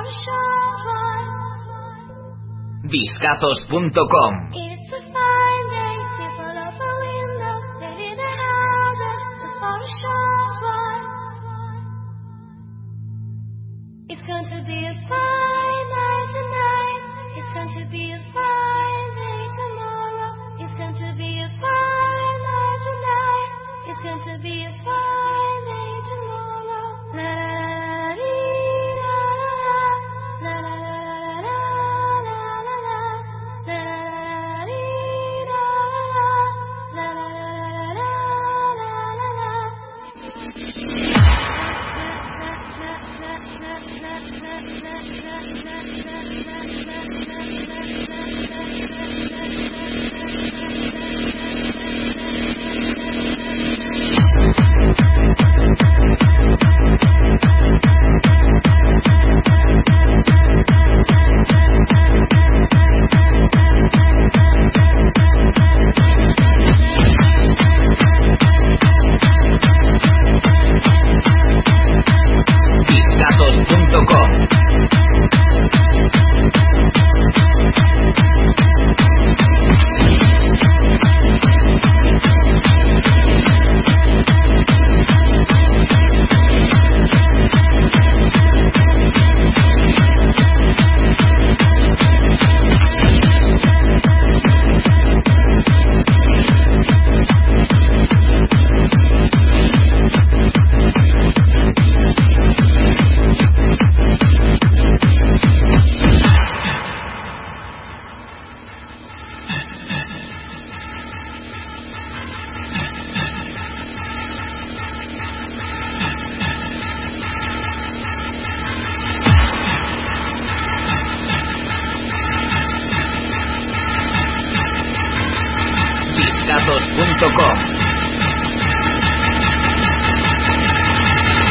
Discazos.com. It's going to be a fine night tonight. It's going to be a fine day tomorrow. It's going to be a fine night tonight. It's going to be a fine day tomorrow. La la la la la la la la la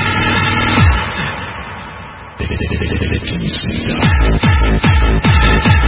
Discazos.com.